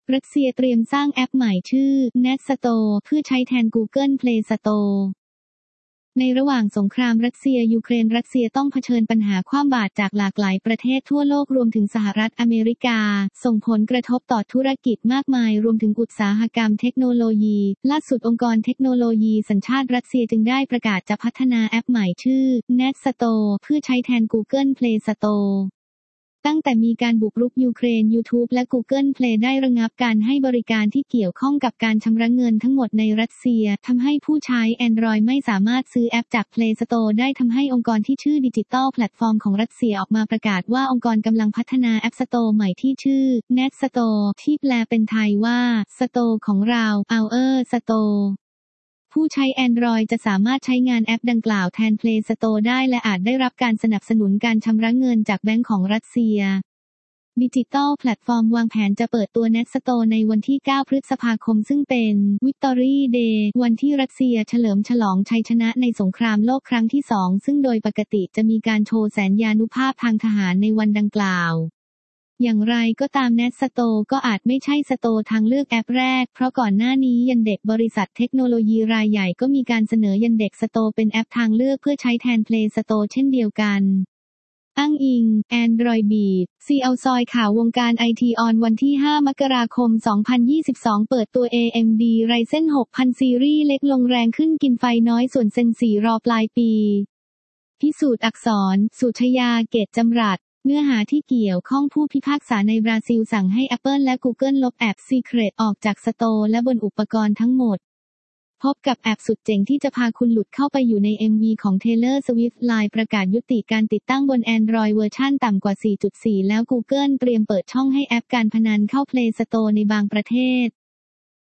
รัสเซียเตรียมสร้างแอปใหม่ชื่อ Net Store เพื่อใช้แทน Google Play Store ในระหว่างสงครามรัสเซียยูเครนรัสเซียต้องเผชิญปัญหาคว่ำบาตรจากหลากหลายประเทศทั่วโลกรวมถึงสหรัฐอเมริกาส่งผลกระทบต่อธุรกิจมากมายรวมถึงอุตสาหกรรมเทคโนโลยีล่าสุดองค์กรเทคโนโลยีสัญชาติรัสเซียจึงได้ประกาศจะพัฒนาแอปใหม่ชื่อ Net Store เพื่อใช้แทน Google Play Storeตั้งแต่มีการบุกรุกยูเครน YouTube และ Google Play ได้ระงับการให้บริการที่เกี่ยวข้องกับการชำระเงินทั้งหมดในรัสเซียทำให้ผู้ใช้ Android ไม่สามารถซื้อแอปจาก Play Store ได้ทำให้องค์กรที่ชื่อ Digital Platform ของรัสเซียออกมาประกาศว่าองค์กรกำลังพัฒนาแอป Store ใหม่ที่ชื่อ Net Store ที่แปลเป็นไทยว่า Store ของเรา Our Storeผู้ใช้ Android จะสามารถใช้งานแอปดังกล่าวแทน Play Store ได้และอาจได้รับการสนับสนุนการชำระเงินจากแบงก์ของรัสเซีย Digital Platform วางแผนจะเปิดตัว Net Store ในวันที่ 9 พฤษภาคมซึ่งเป็น Victory Day วันที่รัสเซียเฉลิมฉลองชัยชนะในสงครามโลกครั้งที่ 2 ซึ่งโดยปกติจะมีการโชว์แสนยานุภาพทางทหารในวันดังกล่าวอย่างไรก็ตาม Net Store ก็อาจไม่ใช่สโตร์ทางเลือกแอปแรกเพราะก่อนหน้านี้ยันเด็กบริษัทเทคโนโลยีรายใหญ่ก็มีการเสนอยันเด็กสโตร์เป็นแอปทางเลือกเพื่อใช้แทน Play Store เช่นเดียวกันอ้างอิง Android Beat ซีเอาซอยข่าววงการไอทีออนวันที่ 5 มกราคม 2022 เปิดตัว AMD Ryzen 6000 ซีรีส์เล็กลงแรงขึ้นกินไฟน้อยส่วน Zen 4 รอปลายปีพิสูจน์อักษรสุชยาเกตจำรัดเนื้อหาที่เกี่ยวข้องผู้พิพากษาในบราซิลสั่งให้ Apple และ Google ลบแอป Secret ออกจากสโตร์และบนอุปกรณ์ทั้งหมดพบกับแอปสุดเจ๋งที่จะพาคุณหลุดเข้าไปอยู่ใน MV ของ Taylor Swift ไลน์ประกาศยุติการติดตั้งบน Android เวอร์ชันต่ำกว่า 4.4 แล้ว Google เตรียมเปิดช่องให้แอปการพนันเข้า Play Store ในบางประเทศ